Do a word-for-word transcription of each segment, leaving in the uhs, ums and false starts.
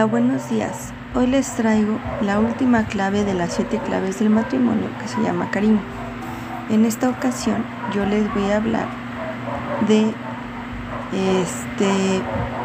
Buenos días, hoy les traigo la última clave de las siete claves del matrimonio que se llama cariño. En esta ocasión yo les voy a hablar de este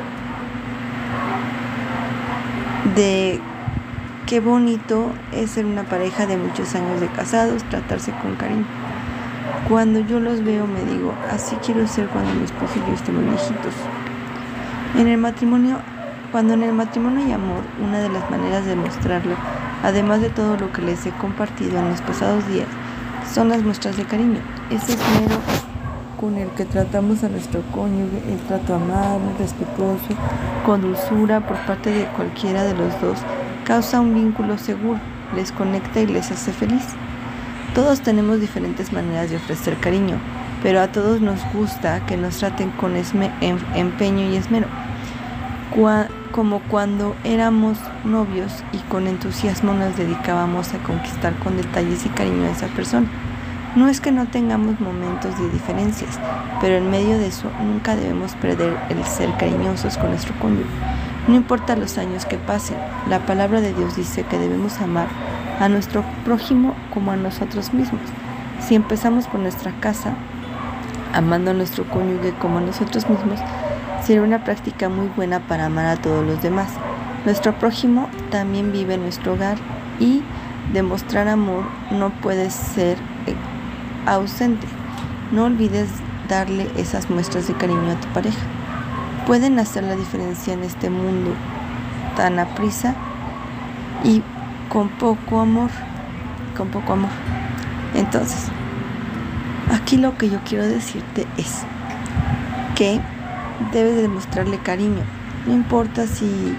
de qué bonito es ser una pareja de muchos años de casados, tratarse con cariño. Cuando yo los veo me digo, así quiero ser cuando mi esposo y yo estemos viejitos. En el matrimonio Cuando en el matrimonio hay amor, una de las maneras de mostrarlo, además de todo lo que les he compartido en los pasados días, son las muestras de cariño. Ese esmero con el que tratamos a nuestro cónyuge, el trato amable, respetuoso, con dulzura por parte de cualquiera de los dos, causa un vínculo seguro, les conecta y les hace feliz. Todos tenemos diferentes maneras de ofrecer cariño, pero a todos nos gusta que nos traten con esme- em- empeño y esmero. Cua- como cuando éramos novios y con entusiasmo nos dedicábamos a conquistar con detalles y cariño a esa persona. No es que no tengamos momentos de diferencias, pero en medio de eso nunca debemos perder el ser cariñosos con nuestro cónyuge. No importa los años que pasen, la palabra de Dios dice que debemos amar a nuestro prójimo como a nosotros mismos. Si empezamos por nuestra casa, amando a nuestro cónyuge como a nosotros mismos, será una práctica muy buena para amar a todos los demás. Nuestro prójimo también vive en nuestro hogar y demostrar amor no puede ser ausente. No olvides darle esas muestras de cariño a tu pareja. Pueden hacer la diferencia en este mundo tan aprisa y con poco amor, con poco amor. Entonces, aquí lo que yo quiero decirte es que debes de demostrarle cariño. No importa si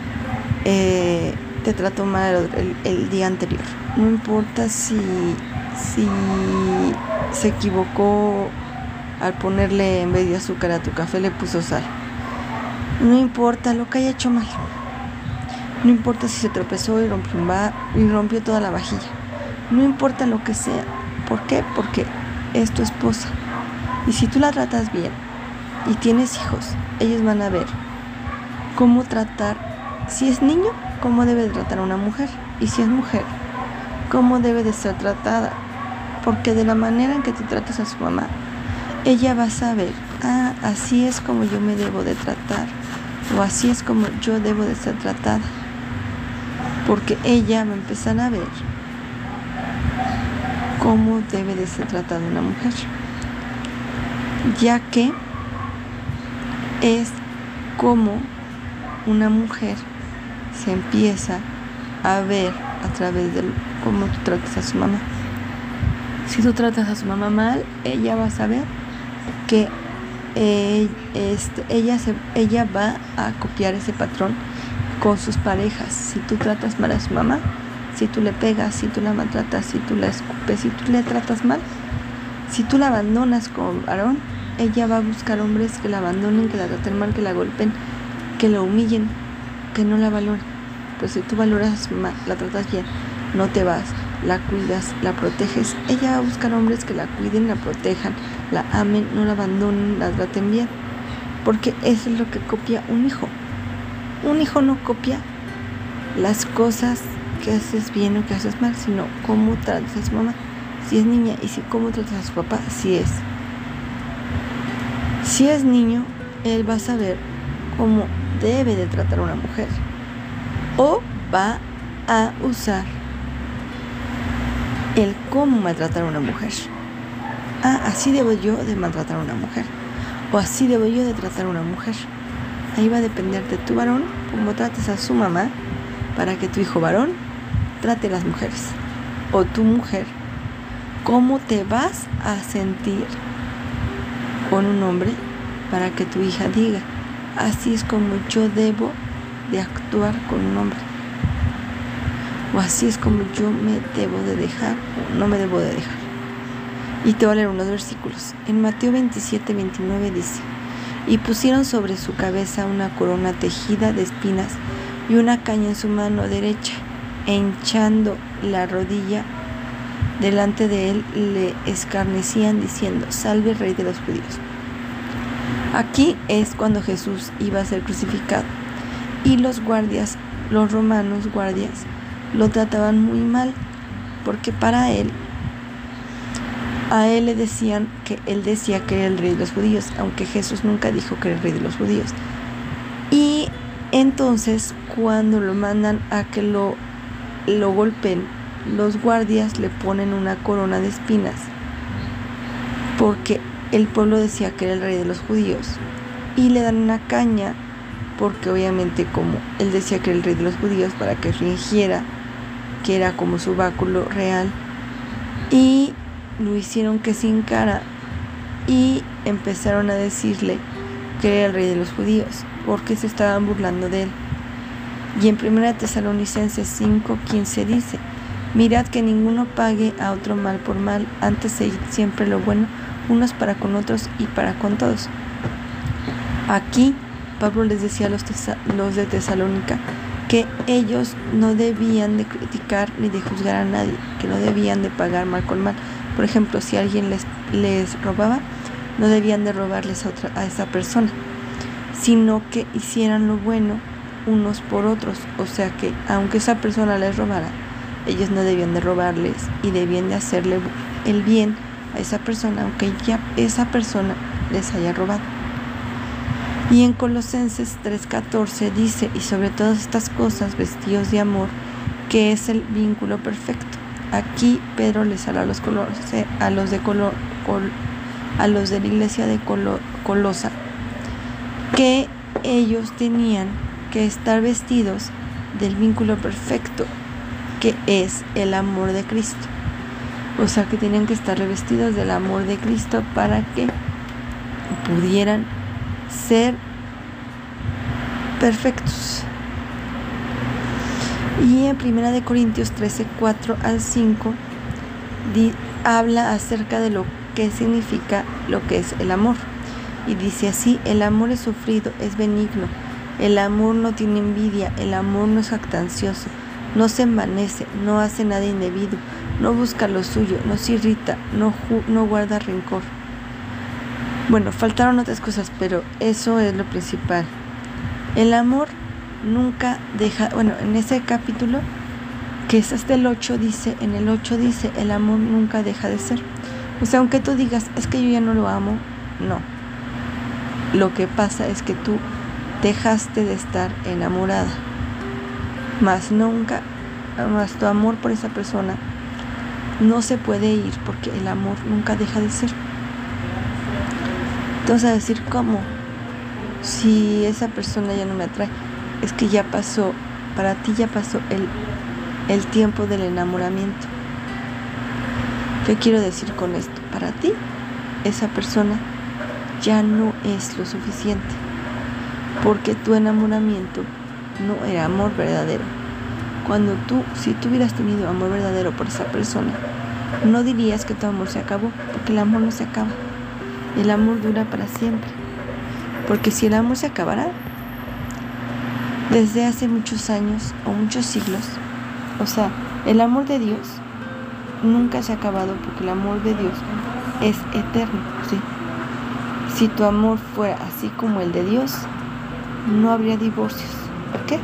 eh, te trató mal el, el día anterior. No importa si, si se equivocó al ponerle en vez de azúcar a tu café le puso sal. No importa lo que haya hecho mal. No importa si se tropezó y rompió, un va- y rompió toda la vajilla. No importa lo que sea. ¿Por qué? Porque es tu esposa. Y si tú la tratas bien y tienes hijos, ellos van a ver cómo tratar, si es niño, cómo debe de tratar a una mujer, y si es mujer, cómo debe de ser tratada, porque de la manera en que tú tratas a su mamá, ella va a saber, ah, así es como yo me debo de tratar, o así es como yo debo de ser tratada, porque ella va a empezar a ver cómo debe de ser tratada una mujer, ya que es como una mujer se empieza a ver a través de cómo tú tratas a su mamá. Si tú tratas a su mamá mal, ella va a saber que eh, este, ella, se, ella va a copiar ese patrón con sus parejas. Si tú tratas mal a su mamá, si tú le pegas, si tú la maltratas, si tú la escupes, si tú le tratas mal, si tú la abandonas como varón, ella va a buscar hombres que la abandonen, que la traten mal, que la golpeen, que la humillen, que no la valoren. Pero si tú valoras a su mamá, la tratas bien, no te vas, la cuidas, la proteges, ella va a buscar hombres que la cuiden, la protejan, la amen, no la abandonen, la traten bien. Porque eso es lo que copia un hijo. Un hijo no copia las cosas que haces bien o que haces mal, sino cómo tratas a su mamá. Si es niña, y si cómo tratas a su papá, si es. Si es niño, él va a saber cómo debe de tratar a una mujer, o va a usar el cómo maltratar a una mujer. Ah, así debo yo de maltratar a una mujer, o así debo yo de tratar a una mujer. Ahí va a depender de tu varón cómo trates a su mamá, para que tu hijo varón trate a las mujeres, o tu mujer cómo te vas a sentir con un hombre, para que tu hija diga, así es como yo debo de actuar con un hombre, o así es como yo me debo de dejar o no me debo de dejar. Y te voy a leer unos versículos. En Mateo veintisiete, veintinueve dice, y pusieron sobre su cabeza una corona tejida de espinas y una caña en su mano derecha, e hinchando la rodilla delante de él le escarnecían diciendo, salve Rey de los judíos. Aquí es cuando Jesús iba a ser crucificado y los guardias los romanos guardias lo trataban muy mal, porque para él, a él le decían que él decía que era el rey de los judíos, aunque Jesús nunca dijo que era el rey de los judíos. Y entonces cuando lo mandan a que lo, lo golpeen, los guardias le ponen una corona de espinas, porque el pueblo decía que era el rey de los judíos, y le dan una caña, porque obviamente como él decía que era el rey de los judíos, para que fingiera que era como su báculo real, y lo hicieron que sin cara, y empezaron a decirle que era el rey de los judíos, porque se estaban burlando de él. Y en primera Tesalonicenses cinco quince dice: mirad que ninguno pague a otro mal por mal, antes seguid siempre lo bueno, unos para con otros y para con todos. Aquí Pablo les decía a los, tesa- los de Tesalónica que ellos no debían de criticar ni de juzgar a nadie, que no debían de pagar mal con mal. Por ejemplo, si alguien les, les robaba, no debían de robarles a, otra, a esa persona, sino que hicieran lo bueno unos por otros. O sea que aunque esa persona les robara, ellos no debían de robarles y debían de hacerle el bien a esa persona, aunque ya esa persona les haya robado. Y en Colosenses tres catorce dice: y sobre todas estas cosas vestidos de amor, que es el vínculo perfecto. Aquí Pedro les habla a los, colose, a los de Colo, Col, a los de la iglesia de Colo, Colosa, que ellos tenían que estar vestidos del vínculo perfecto, que es el amor de Cristo. O sea que tenían que estar revestidos del amor de Cristo para que pudieran ser perfectos. Y en primera de Corintios trece cuatro al cinco di, habla acerca de lo que significa lo que es el amor, y dice así: el amor es sufrido, es benigno, el amor no tiene envidia, el amor no es jactancioso, no se envanece, no hace nada indebido, no busca lo suyo, no se irrita, no, ju- no guarda rencor. Bueno, faltaron otras cosas, pero eso es lo principal. El amor nunca deja, bueno, en ese capítulo, que es hasta el ocho, dice, en el ocho dice, el amor nunca deja de ser. O sea, aunque tú digas, es que yo ya no lo amo, no. Lo que pasa es que tú dejaste de estar enamorada, más nunca, más tu amor por esa persona no se puede ir, porque el amor nunca deja de ser. Entonces, a decir, ¿cómo? Si esa persona ya no me atrae, es que ya pasó, para ti ya pasó el, el tiempo del enamoramiento. ¿Qué quiero decir con esto? Para ti, esa persona ya no es lo suficiente, porque tu enamoramiento no era amor verdadero. Cuando tú, si tú hubieras tenido amor verdadero por esa persona, no dirías que tu amor se acabó, porque el amor no se acaba. El amor dura para siempre. Porque si el amor se acabara, desde hace muchos años o muchos siglos, o sea, el amor de Dios nunca se ha acabado, porque el amor de Dios es eterno, ¿sí? Si tu amor fuera así como el de Dios, no habría divorcios. ¿Por qué?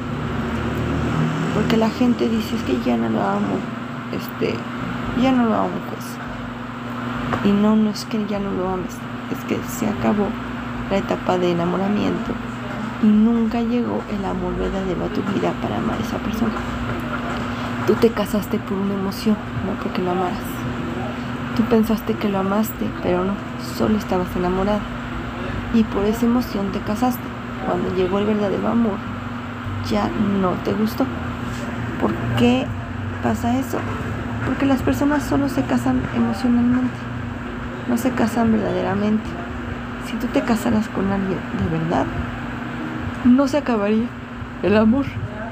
Porque la gente dice, es que ya no lo amo, este, ya no lo amo, pues. Y no, no es que ya no lo ames, es que se acabó la etapa de enamoramiento y nunca llegó el amor verdadero a tu vida para amar a esa persona. Tú te casaste por una emoción, no porque lo amaras. Tú pensaste que lo amaste, pero no, solo estabas enamorada. Y por esa emoción te casaste. Cuando llegó el verdadero amor, ya no te gustó. ¿Por qué pasa eso? Porque las personas solo se casan emocionalmente, no se casan verdaderamente. Si tú te casaras con alguien de verdad, no se acabaría el amor.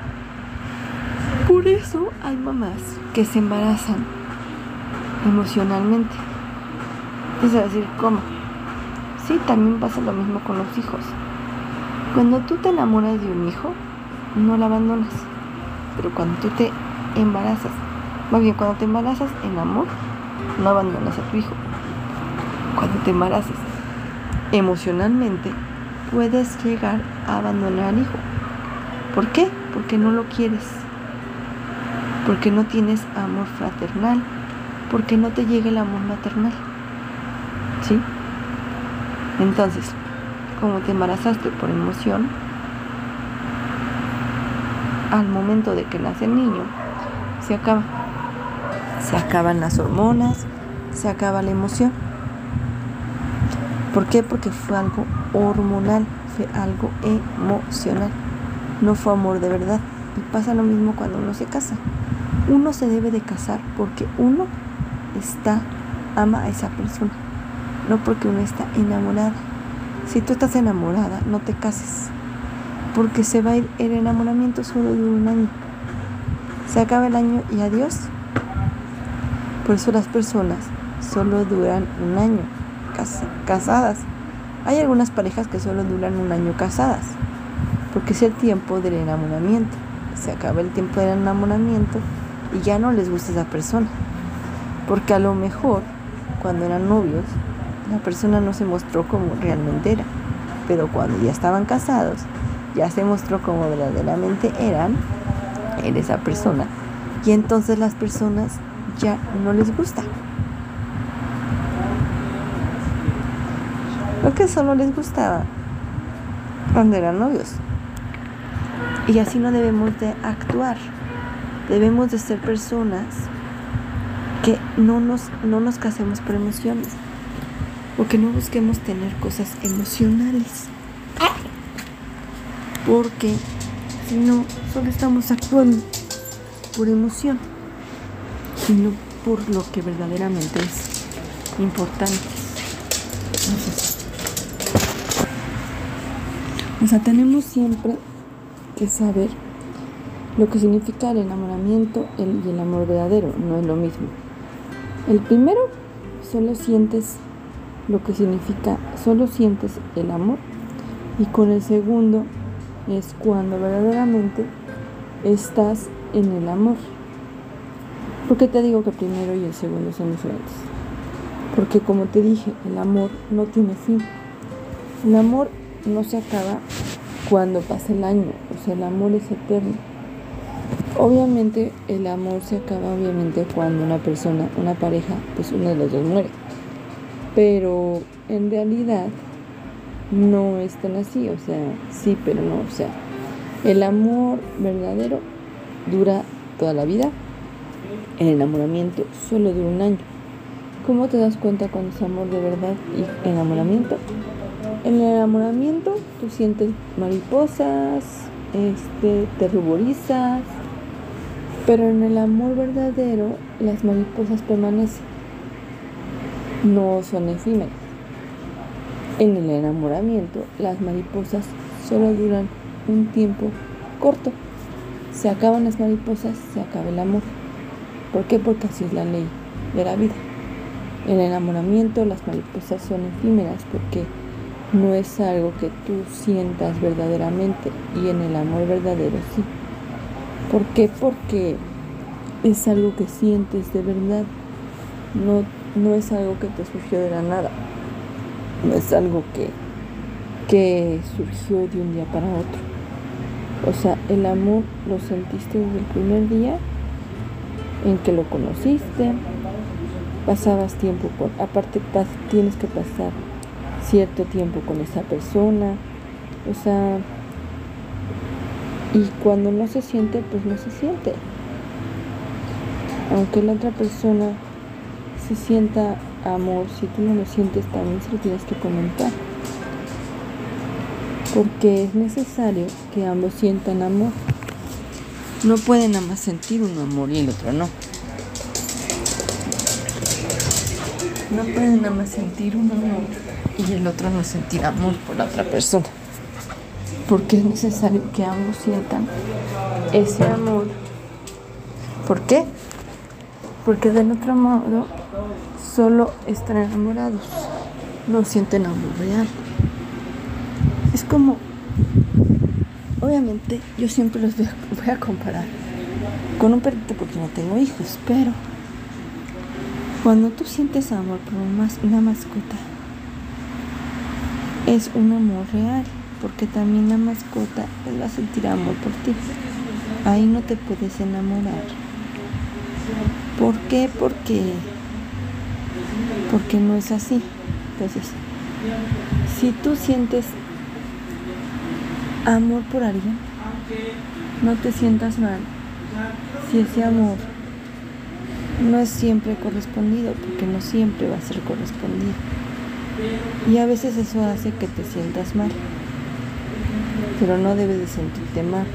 Por eso hay mamás que se embarazan emocionalmente. Es decir, ¿cómo? Sí, también pasa lo mismo con los hijos. Cuando tú te enamoras de un hijo, no lo abandonas. Pero cuando tú te embarazas, más bien cuando te embarazas en amor, no abandonas a tu hijo. Cuando te embarazas emocionalmente, puedes llegar a abandonar al hijo. ¿Por qué? porque no lo quieres, porque no tienes amor fraternal, porque no te llega el amor maternal, ¿sí? Entonces, como te embarazaste por emoción, al momento de que nace el niño, se acaba. Se acaban las hormonas, se acaba la emoción. ¿Por qué? Porque fue algo hormonal, fue algo emocional, no fue amor de verdad. Y pasa lo mismo cuando uno se casa. Uno se debe de casar porque uno está, ama a esa persona, no porque uno está enamorada. Si tú estás enamorada, no te cases, porque se va a ir, el enamoramiento solo dura un año. Se acaba el año y adiós. Por eso las personas solo duran un año cas- casadas. Hay algunas parejas que solo duran un año casadas, porque es el tiempo del enamoramiento. Se acaba el tiempo del enamoramiento y ya no les gusta esa persona, porque a lo mejor cuando eran novios la persona no se mostró como realmente era, pero cuando ya estaban casados ya se mostró como verdaderamente eran en esa persona, y entonces las personas ya no les gusta. Lo que solo les gustaba cuando eran novios. Y así no debemos de actuar. Debemos de ser personas que no nos, no nos casemos por emociones, o que no busquemos tener cosas emocionales, porque si no, solo estamos actuando por emoción y no por lo que verdaderamente es importante. Entonces, o sea, tenemos siempre que saber lo que significa el enamoramiento el, y el amor verdadero. No es lo mismo. El primero, solo sientes lo que significa, solo sientes el amor, y con el segundo es cuando verdaderamente estás en el amor. ¿Por qué te digo que el primero y el segundo son diferentes? Porque como te dije, el amor no tiene fin. El amor no se acaba cuando pasa el año, o sea, el amor es eterno. Obviamente el amor se acaba obviamente cuando una persona, una pareja, pues uno de los dos muere. Pero en realidad no es tan así, o sea, sí, pero no, o sea, el amor verdadero dura toda la vida. El enamoramiento solo dura un año. ¿Cómo te das cuenta cuando es amor de verdad y enamoramiento? En el enamoramiento tú sientes mariposas, este, te ruborizas, pero en el amor verdadero las mariposas permanecen, no son efímeras. En el enamoramiento las mariposas solo duran un tiempo corto. Se acaban las mariposas, se acaba el amor. ¿Por qué? Porque así es la ley de la vida. En el enamoramiento las mariposas son efímeras porque no es algo que tú sientas verdaderamente, y en el amor verdadero sí. ¿Por qué? Porque es algo que sientes de verdad, no, no es algo que te surgió de la nada, no es algo que, que surgió de un día para otro. O sea, el amor lo sentiste desde el primer día en que lo conociste, pasabas tiempo con, aparte pas, tienes que pasar cierto tiempo con esa persona, o sea, y cuando no se siente, pues no se siente. Aunque la otra persona se sienta amor, si tú no lo sientes, también se lo tienes que comentar, porque es necesario que ambos sientan amor. No pueden nada más sentir un amor y el otro no. No pueden nada más sentir un amor y el otro no sentir amor por la otra persona, porque es necesario que ambos sientan ese amor. ¿Por qué? Porque del otro modo solo están enamorados, no sienten amor real. Es como, obviamente yo siempre los voy a, voy a comparar con un perrito porque no tengo hijos, pero cuando tú sientes amor por una mascota, es un amor real, porque también la mascota pues, va a sentir amor por ti. Ahí no te puedes enamorar. ¿Por qué? Porque, porque no es así. Entonces, si tú sientes amor por alguien, no te sientas mal si ese amor no es siempre correspondido, porque no siempre va a ser correspondido. Y a veces eso hace que te sientas mal, pero no debes de sentirte mal,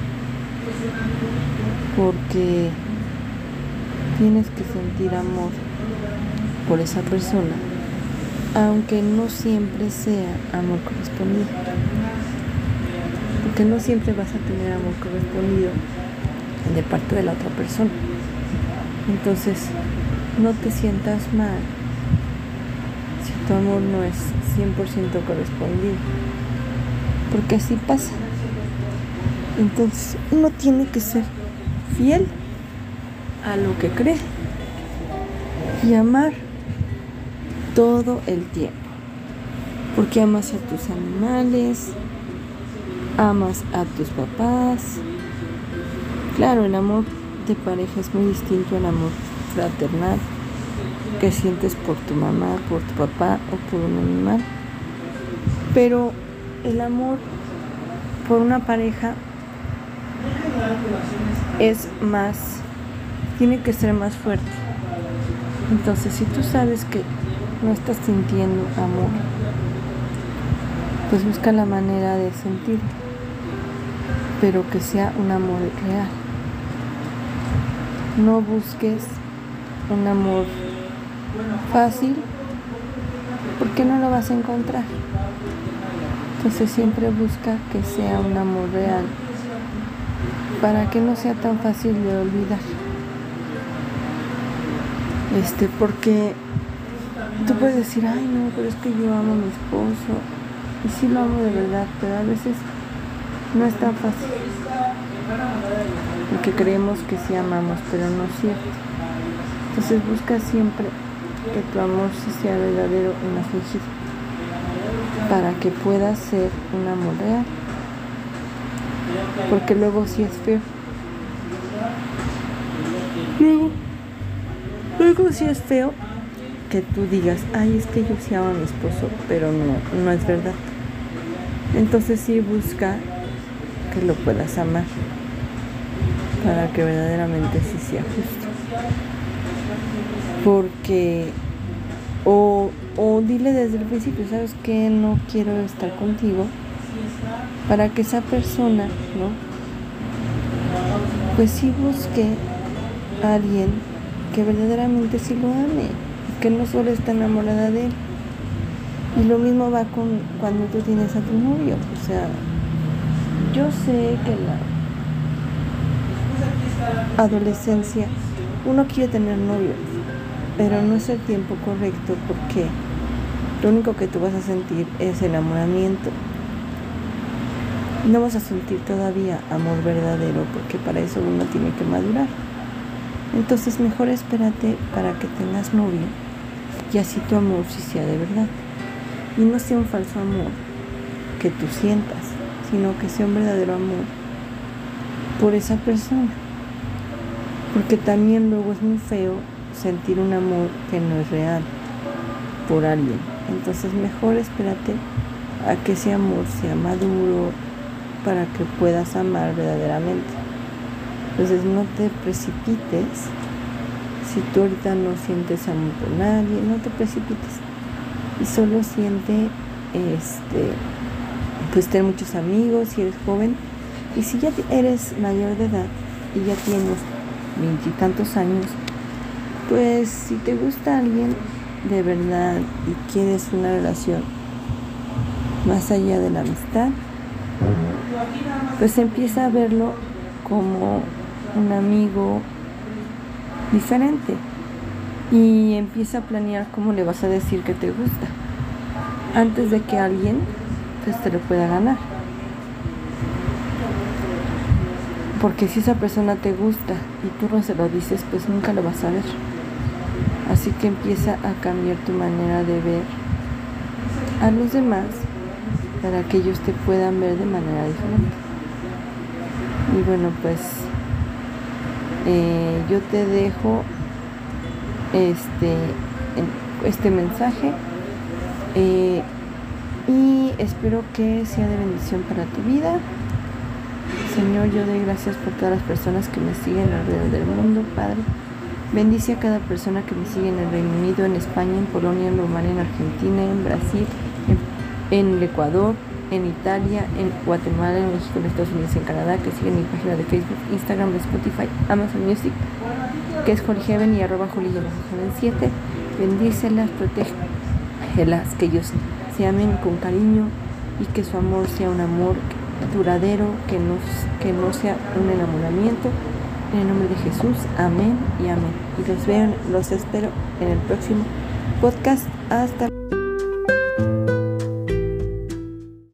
porque tienes que sentir amor por esa persona, aunque no siempre sea amor correspondido, porque no siempre vas a tener amor correspondido de parte de la otra persona. Entonces, no te sientas mal si tu amor no es cien por ciento correspondido, porque así pasa. Entonces, uno tiene que ser fiel a lo que cree y amar todo el tiempo, porque amas a tus animales, amas a tus papás. Claro, el amor de pareja es muy distinto al amor fraternal que sientes por tu mamá, por tu papá o por un animal, pero el amor por una pareja es más, tiene que ser más fuerte. Entonces, si tú sabes que no estás sintiendo amor, pues busca la manera de sentirlo, pero que sea un amor real. No busques un amor fácil, porque no lo vas a encontrar. Entonces siempre busca que sea un amor real, para que no sea tan fácil de olvidar. Este, porque tú puedes decir, ay no, pero es que yo amo a mi esposo, y sí lo amo de verdad, pero a veces no es tan fácil, porque creemos que sí amamos, pero no es cierto. Entonces busca siempre que tu amor sí sea verdadero y no fingido, para que pueda ser un amor real, porque luego sí es feo. Luego, luego sí es feo que tú digas, ay, es que yo sí amo a mi esposo, pero no, no es verdad. Entonces sí busca que lo puedas amar, para que verdaderamente sí sea justo. Porque o, o dile desde el principio, sabes que no quiero estar contigo, para que esa persona, ¿no? Pues sí busque a alguien que verdaderamente sí lo ame, que no solo está enamorada de él. Y lo mismo va con cuando tú tienes a tu novio. O sea, yo sé que en la adolescencia uno quiere tener novio, pero no es el tiempo correcto, porque lo único que tú vas a sentir es enamoramiento. No vas a sentir todavía amor verdadero, porque para eso uno tiene que madurar. Entonces mejor espérate para que tengas novio, y así tu amor sí sea de verdad, y no sea un falso amor que tú sientas, sino que sea un verdadero amor por esa persona, porque también luego es muy feo sentir un amor que no es real por alguien. Entonces mejor espérate a que ese amor sea maduro, para que puedas amar verdaderamente. Entonces no te precipites. Si tú ahorita no sientes amor por nadie, no te precipites, y solo siente este pues tener muchos amigos si eres joven. Y si ya eres mayor de edad y ya tienes veintitantos años, pues si te gusta alguien de verdad y quieres una relación más allá de la amistad, pues empieza a verlo como un amigo diferente, y empieza a planear cómo le vas a decir que te gusta antes de que alguien pues te lo pueda ganar. Porque si esa persona te gusta y tú no se lo dices, pues nunca lo vas a ver. Así que empieza a cambiar tu manera de ver a los demás, para que ellos te puedan ver de manera diferente. Y bueno, pues eh, yo te dejo este, este mensaje eh, y espero que sea de bendición para tu vida. Señor, yo doy gracias por todas las personas que me siguen alrededor del mundo, Padre. Bendice a cada persona que me sigue en el Reino Unido, en España, en Polonia, en Rumania, en Argentina, en Brasil, en, en el Ecuador, en Italia, en Guatemala, en México, en Estados Unidos, en Canadá, que siguen mi página de Facebook, Instagram, de Spotify, Amazon Music, que es Holy Heaven y arroba Holy Heaven siete. Bendícelas, protégelas, que ellos se amen con cariño y que su amor sea un amor duradero, que no, que no sea un enamoramiento. En el nombre de Jesús, amén y amén. Y los veo, los espero en el próximo podcast. Hasta